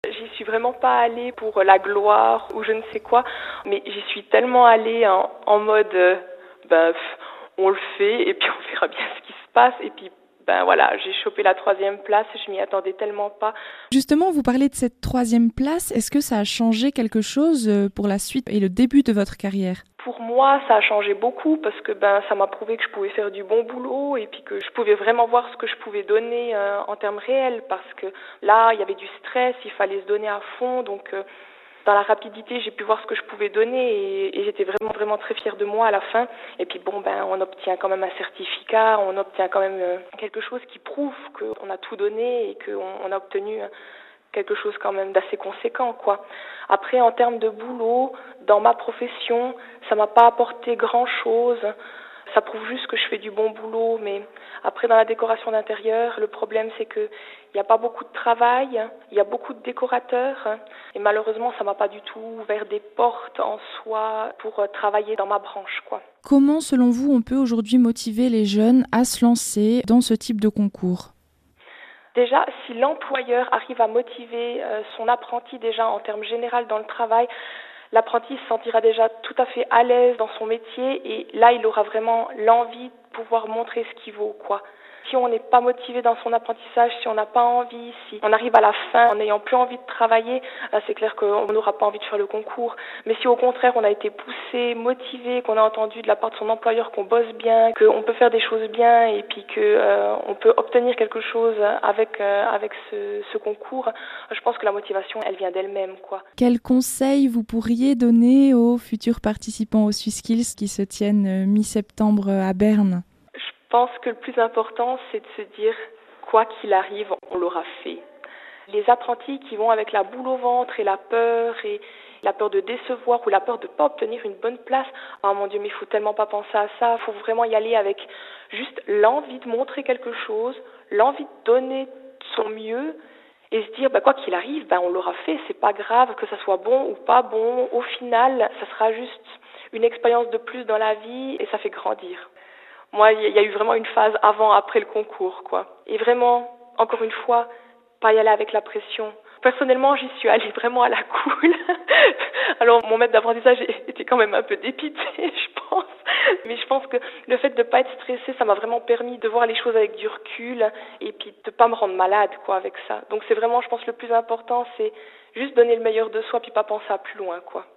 J'y suis vraiment pas allée pour la gloire ou je ne sais quoi, mais j'y suis tellement allée en mode, on le fait et puis on verra bien ce qui se passe. Et puis, voilà, j'ai chopé la 3e place, je m'y attendais tellement pas. Justement, vous parlez de cette 3e place. Est-ce que ça a changé quelque chose pour la suite et le début de votre carrière ? Pour moi, ça a changé beaucoup parce que ça m'a prouvé que je pouvais faire du bon boulot et puis que je pouvais vraiment voir ce que je pouvais donner en termes réels, parce que là, il y avait du stress, il fallait se donner à fond, donc dans la rapidité, j'ai pu voir ce que je pouvais donner et j'étais vraiment vraiment très fière de moi à la fin. Et puis on obtient quand même un certificat, on obtient quand même quelque chose qui prouve qu'on a tout donné et qu'on a obtenu quelque chose quand même d'assez conséquent, quoi. Après, en termes de boulot, dans ma profession, ça m'a pas apporté grand-chose. Ça prouve juste que je fais du bon boulot, mais après, dans la décoration d'intérieur, le problème, c'est que il n'y a pas beaucoup de travail, il y a beaucoup de décorateurs, et malheureusement, ça m'a pas du tout ouvert des portes en soi pour travailler dans ma branche, quoi. Comment, selon vous, on peut aujourd'hui motiver les jeunes à se lancer dans ce type de concours ? Déjà, si l'employeur arrive à motiver son apprenti déjà en termes généraux dans le travail, l'apprenti se sentira déjà tout à fait à l'aise dans son métier et là, il aura vraiment l'envie de pouvoir montrer ce qu'il vaut, quoi. Si on n'est pas motivé dans son apprentissage, si on n'a pas envie, si on arrive à la fin en n'ayant plus envie de travailler, là c'est clair qu'on n'aura pas envie de faire le concours. Mais si au contraire on a été poussé, motivé, qu'on a entendu de la part de son employeur qu'on bosse bien, qu'on peut faire des choses bien et puis on peut obtenir quelque chose avec ce concours, je pense que la motivation elle vient d'elle-même, quoi. Quels conseils vous pourriez donner aux futurs participants aux SwissSkills qui se tiennent mi-septembre à Berne ? Je pense que le plus important, c'est de se dire, quoi qu'il arrive, on l'aura fait. Les apprentis qui vont avec la boule au ventre et la peur de décevoir ou la peur de ne pas obtenir une bonne place, oh mon Dieu, mais il faut tellement pas penser à ça, il faut vraiment y aller avec juste l'envie de montrer quelque chose, l'envie de donner son mieux et se dire, quoi qu'il arrive, on l'aura fait, c'est pas grave que ça soit bon ou pas bon, au final, ça sera juste une expérience de plus dans la vie et ça fait grandir. Moi, il y a eu vraiment une phase avant-après le concours, quoi. Et vraiment, encore une fois, pas y aller avec la pression. Personnellement, j'y suis allée vraiment à la cool. Alors, mon maître d'apprentissage était quand même un peu dépité, je pense. Mais je pense que le fait de pas être stressée, ça m'a vraiment permis de voir les choses avec du recul et puis de pas me rendre malade, quoi, avec ça. Donc c'est vraiment, je pense, le plus important, c'est juste donner le meilleur de soi puis pas penser à plus loin, quoi.